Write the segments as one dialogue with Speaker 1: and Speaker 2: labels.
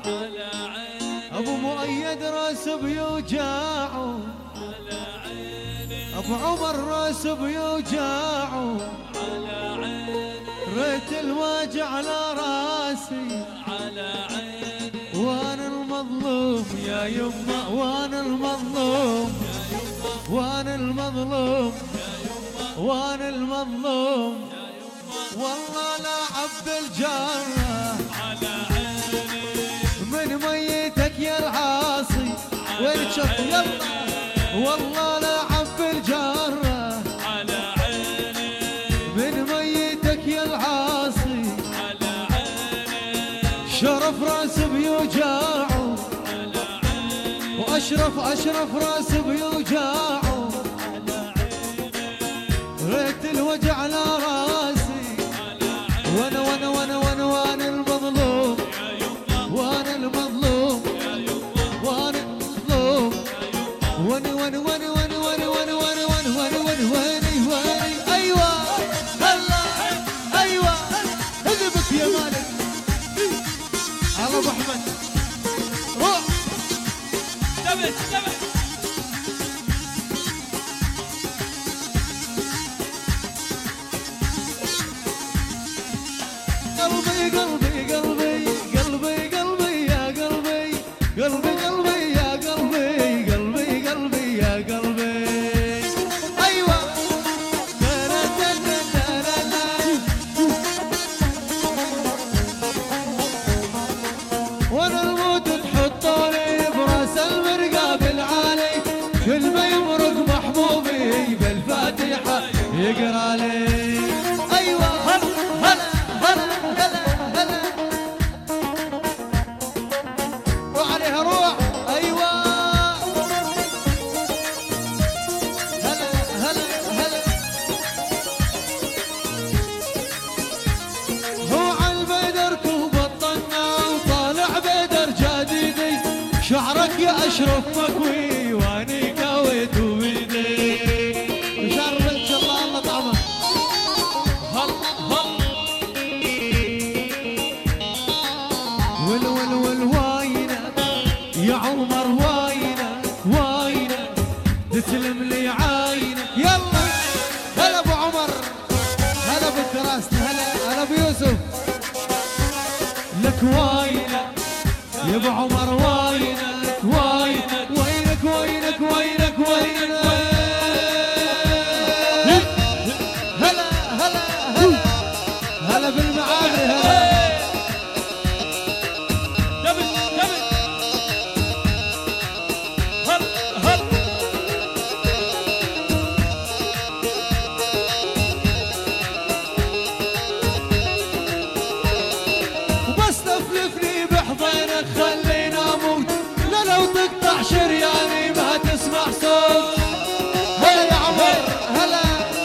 Speaker 1: ابو مؤيد راس بيوجاعه، ابو عمر راس بيوجاعه، ريت الواجع على راسي، وانا المظلوم يا يما، وانا المظلوم، وانا المظلوم، وانا المظلوم، والله لا عبد الجرة من ميتك يا العاصي، وين شط يلا، والله لا عبد الجرة من ميتك يا العاصي، شرف راس بيوجاعه، واشرف راس بيوجاعه، ريت الوجع على راسي، وانا المظلوم، وانا المظلوم، وانا المظلوم، واني ايوه هلا ايوه هذبك يا مالك على ابو احمد روح ثبت قلبي قلبي قلبي قلبي قلبي يا قلبي قلبي قلبي يا قلبي قلبي قلبي يا قلبي ايوه وانا الموت تحطوني براس المرقى بالعالي، كل ما يمرق محبوبي بالفاتحه يقرا لي ايوه هلا روح عليها روح ايوه هلا هو عالبدر كوب الطنا وطالع بدر جديدي، شعرك يا اشرف مكوي واني كويت بيدي، شربت الله طعمه والواينة يا عمر واينة تسلم لي عاينة يلا هلا ابو عمر، هلا بالكراسة، هلا بيوسف، لك واينة يا ابو عمر وينك هلا بالمعابر شرياني ما تسمع صوت، هلا يا عمر هلا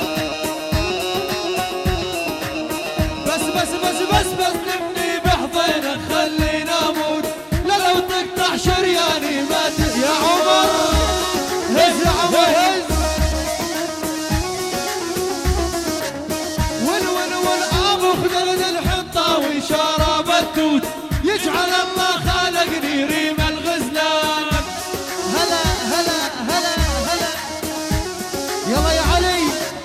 Speaker 1: بس لفني بحضينك خليني اموت، لا لو تقطع شرياني ما يا عمر هز يا عمر هز والابو خدرد الحطاوي شراب التوت، يجعل الله خالقني ريم الغزلان، هلا يلا يا علي،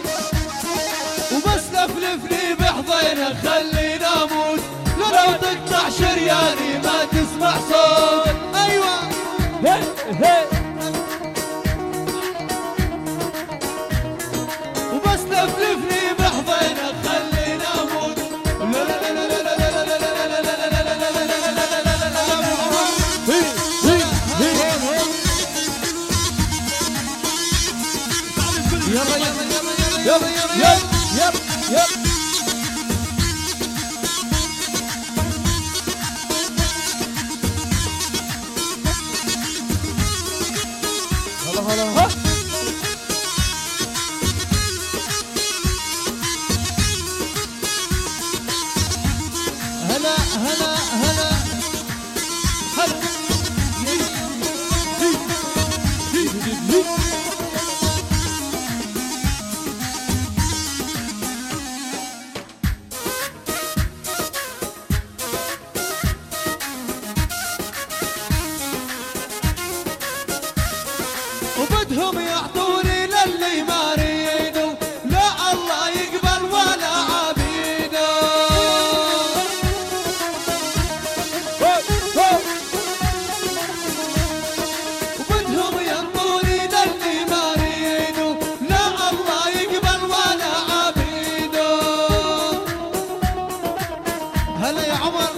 Speaker 1: وبس لفلفني بحضينك خليني اموت، لو تقطع شرياني ما تسمع صوت ايوه وبس لفلفني بحضينك خليني اموت، يلا بدهم يعطوني للي ما ريدوا، لا الله يقبل ولا عبيده. وبدهم يعطوني للي ما ريدوا، لا الله يقبل ولا عبيده. هلا يا عمر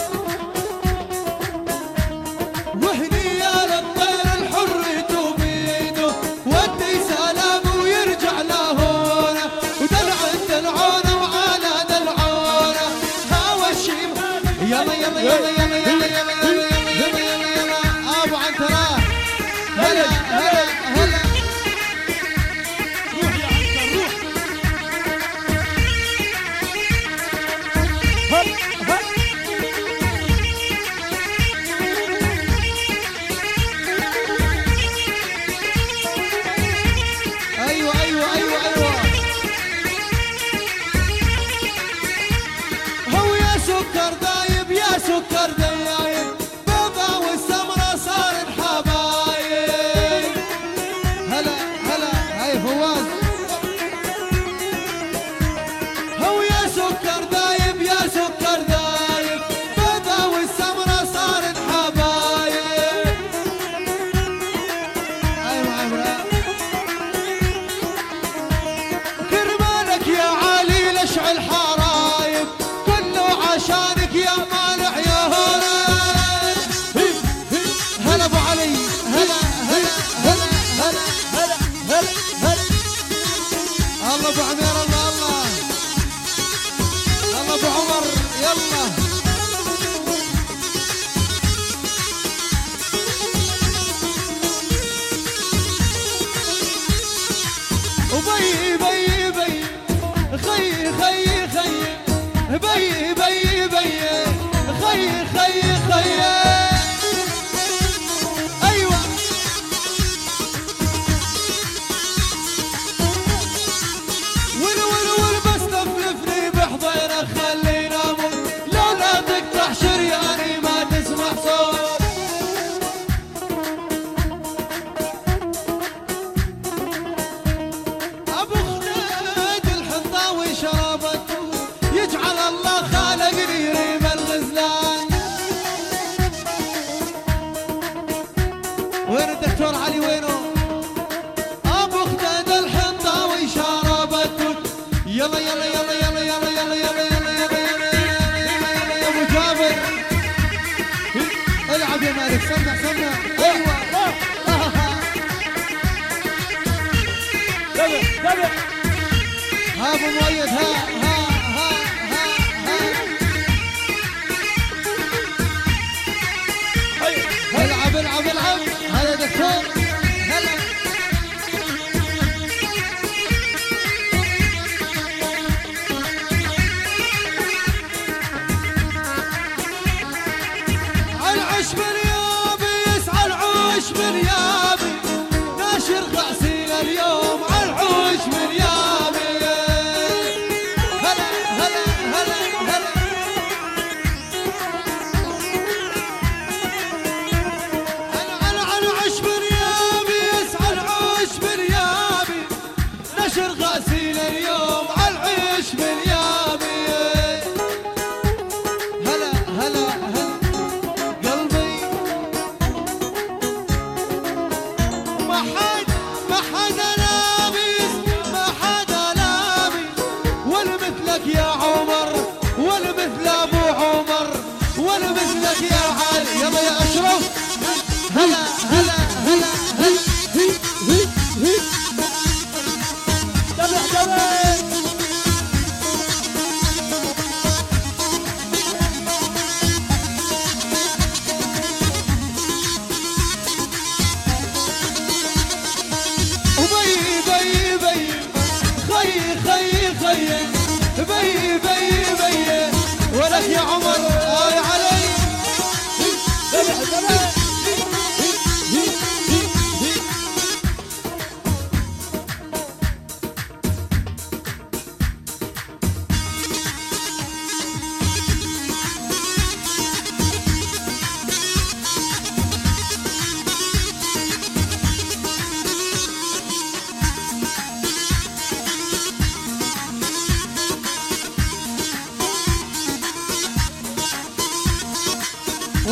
Speaker 1: وهني يا للطير الحر توبيده، ودي سلام ويرجع لهونه، ودلعونه وعلى دلعونه هوا الشيم. يلا يلا يلا يلا يلا يلا يلا يلا يلا يلا ابو عنترة. هلا هلا هلا
Speaker 2: روح يا عنتر روح. هل
Speaker 1: ايوه ايوه ايوه ايوه. هو يا سكر دايب يا سكر دايب، بابا والسمرة صارت حبايب. هلا هلا هاي فواز. هو يا سكر دايب يا سكر دايب، بابا والسمرة صارت حبايب. ايوه ايوه كرمالك يا علي لشعل حرايب، كله عشانك يا مالح يا هلا. هلا ابو علي هلا هلا هلا هلا
Speaker 2: هلا هلا هلا.
Speaker 1: الله ابو عمير الله الله الله ابو عمر يلا. وبي بي بي خي خي خي بي بي بي خي خي خي. ايوه ول ول ول بس تفلفني بحضيرك خلينا اموت، لو لا تقطع شرياني ما تسمع صوت. ابو خليد الحنطاوي شرابته، يجعل الله خالقني ريم الغزلان. وين الدكتور علي وينه؟ ابو خليد الحنطاوي شرابته. يلا يلا يلا يلا يلا يلا يلا يلا يلا يلا يا ابو جابر العب يا مالك. سمع سمع ايوه.
Speaker 2: تابع تابع.
Speaker 1: ها ابو مؤيد ها ها ها ها ها. العب العب العب. هلا دكتور هلا. العش باليابي يسعى العوش باليابي، ناشر غاسيل اليوم عالعوش باليابي.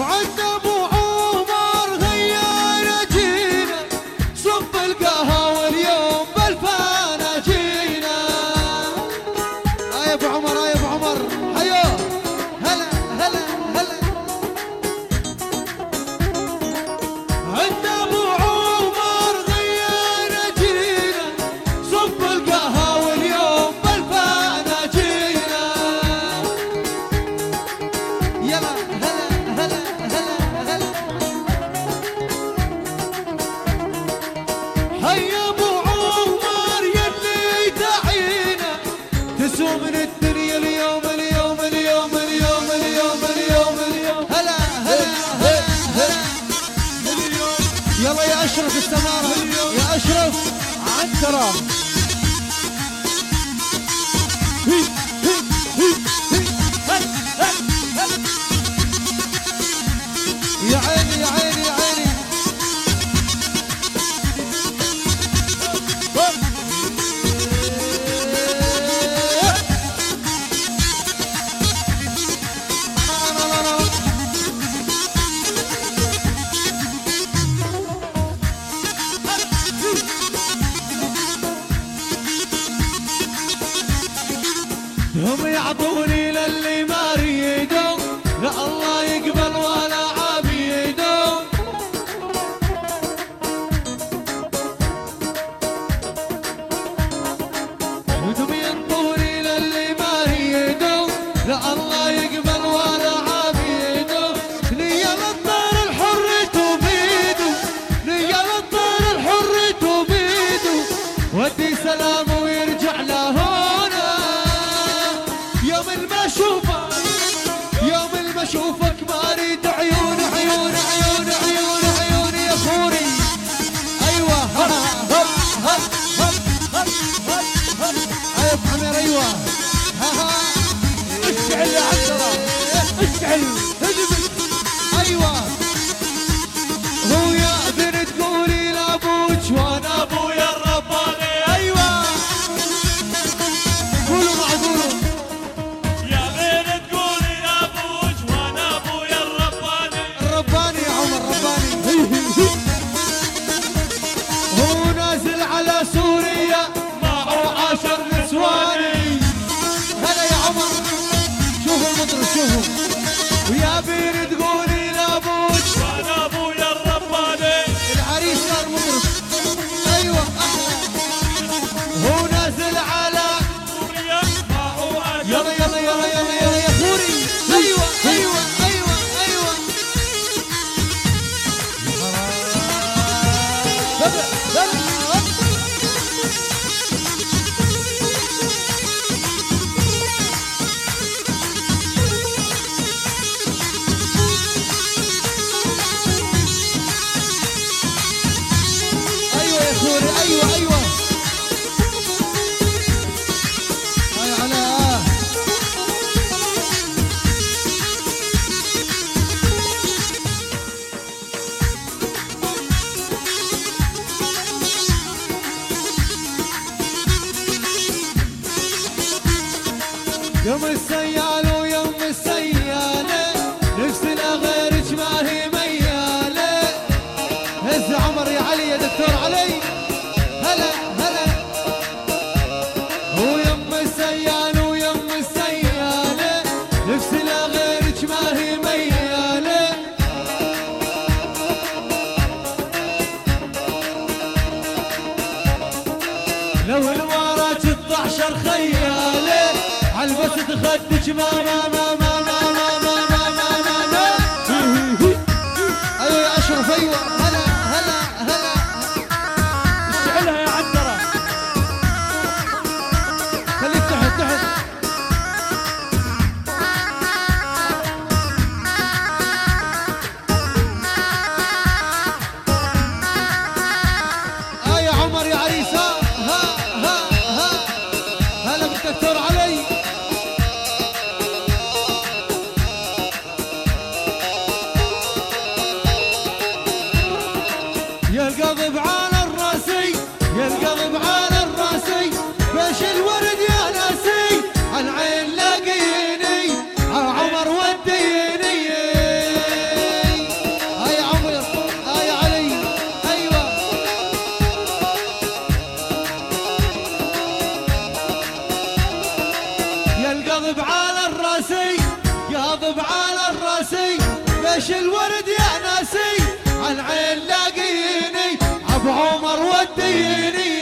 Speaker 1: وعند ابو عمر غير جينا صب القهوه اليوم بالفانا جينا. يا ابو عمر يا ابو عمر حياه هلا هلا هلا. عند ابو عمر غير جينا صب القهوه اليوم بالفانا جينا. يلا هلا هلا هلا هلا. حيا ابو عمر يلي تعينا تسوى من الدنيا اليوم اليوم اليوم اليوم اليوم اليوم اليوم. هلا هلا هلا هلا. يلا يا اشرف السماره يا اشرف
Speaker 2: عنترة.
Speaker 1: يا عيني يا عيني يا عيني. هم يعطوني للي ما يريدوا لا الله يقبل ولا عبيدوا. ودم ينطوني للي ما يريدوا لا الله يقبل ولا عبيدوا. نيا للطير الحر تبيدوا نيا للطير الحر تبيدوا. ودي سلام ويرجع لهنا يوم ما اشوفك يوم ما اشوفك ما اريد عيون عيون عيون عيون عيون يا خوري. ايوه ها ها ها ها ها ها. ايوه حمير ايوه ها ها.
Speaker 2: اشتعل يا عنترة اشتعل.
Speaker 1: هجمت ايوه. هو يا بنت تقولي لابوك وانا ابويا الرباني. ايوه قولوا مع قولوا. الرباني يا عمر رباني. هو نازل على سوريا معه 10 نسواني. هلا يا عمر شوفوا المطرب شوفوا. ويا بين تقولي لابوك
Speaker 3: وانا ابويا الرباني.
Speaker 1: العريس صار مطرب. ايوه احلى. هو نازل على
Speaker 3: سوريا معه عشر.
Speaker 1: يلا يلا يلا يلا يلا يا خوري. ايوه ايوه ايوه ايوه. ايوه يا خوري ايوه ايوه. هاي على يوم السيال ويوم السيالة نفسي لا غيرك ما هي ميالة. هز عمر يا علي يا دكتور علي. هلا هلا. ويوم السيال ويوم السيالة نفسي لا غيرك ما هي ميالة. لو الوراك 12 خيالة عالبست خدك ما ما ما ما ما ما ما ما ما ما ما. ايوه يا اشرف ايوه. هلا هلا هلا.
Speaker 2: اشتعلها يا عنترة.
Speaker 1: خليك تحت تحت. يا عمر يا عريس ها ها ها. هلا بالدكتور علي. يا القضب على الراسي يا القضب على الراسي. بش الورد يا ناسي عالعين لاقيني عمر وديني. على الراسي ليش الورد يا ناسي عالعين لاقيني ابو عمر وديني